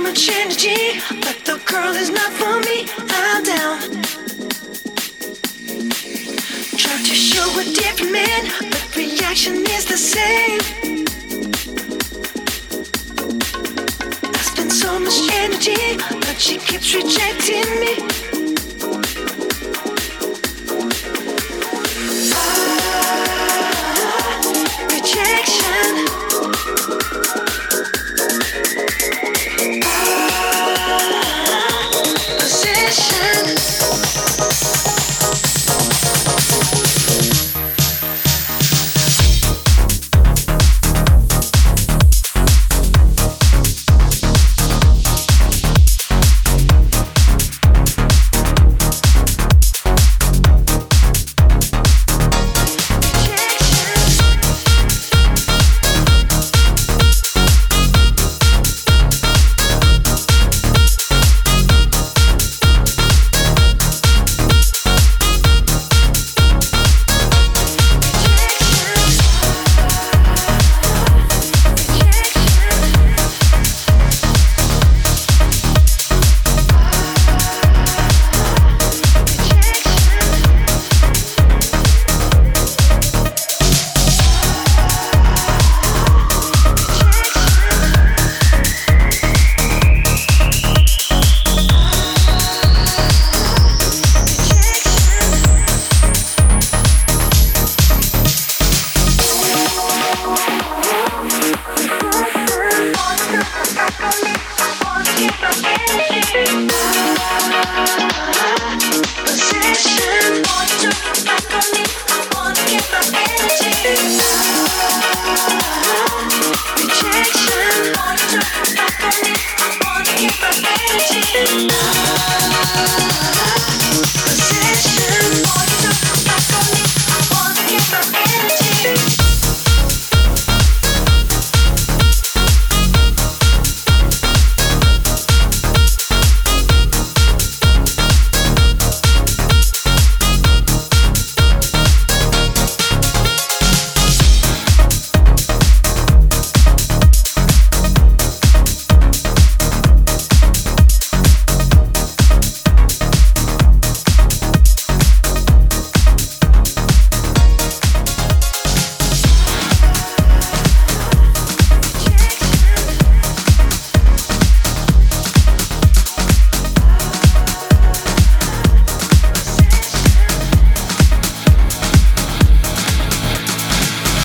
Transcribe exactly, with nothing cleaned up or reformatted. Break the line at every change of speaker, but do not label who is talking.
much energy, but the girl is not for me. I'm down. Try to show a different man, but reaction is the same. I spend so much energy, but she keeps rejecting me.